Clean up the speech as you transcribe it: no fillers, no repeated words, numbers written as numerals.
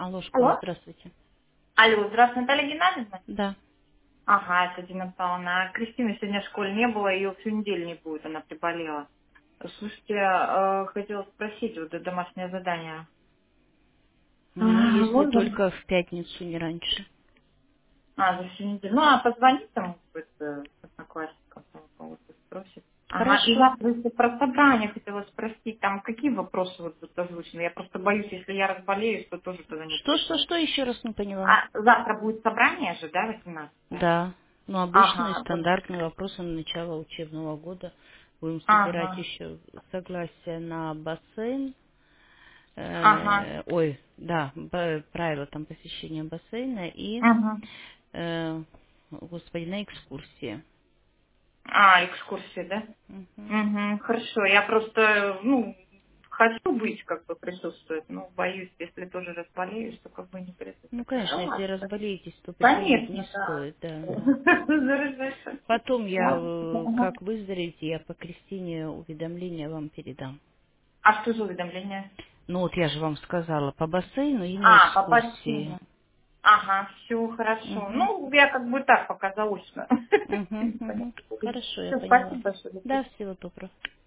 Алло, школа, Алло? здравствуйте. Алло, здравствуйте, Наталья Геннадьевна. Да. Ага, это Дина Павловна. Кристины сегодня в школе не было, ее всю неделю не будет, она приболела. Слушайте, хотела спросить, вот это домашнее задание. Ну, если Можно? только в пятницу, не раньше. За всю неделю. Ну, а позвонить там, одноклассникам, там, кого-то спросит. Ага, и Хорошо. завтра, если про собрание хотела спросить, там какие вопросы вот будут озвучены? Я просто боюсь, если я разболеюсь, то тоже туда не приду. Что, еще раз не поняла? А завтра будет собрание же, да, 18? Да. Ну, обычные Ага, вот. стандартные вопросы на начало учебного года. Будем собирать Ага, еще согласие на бассейн. ага, Правила там посещения бассейна и, ага. господи, на экскурсии. Экскурсия, да? Мгм. Угу, хорошо. Я просто, хочу быть, как бы присутствовать, но боюсь, если тоже разболеюсь, то как бы не Ну, присутствовать. конечно, Ну, если ладно. разболеетесь, то приходить не Конечно, да. стоит, да, да. Заражаться. Потом я, Ага. как выздоровеете, я по Кристине уведомление вам передам. А что за уведомление? Ну вот я же вам сказала по бассейну и на По экскурсии. бассейну. Ага, все хорошо. Угу. Ну, я как бы так пока заочно. Угу, угу. Хорошо, я Все, поняла. спасибо большое. Да, всего доброго.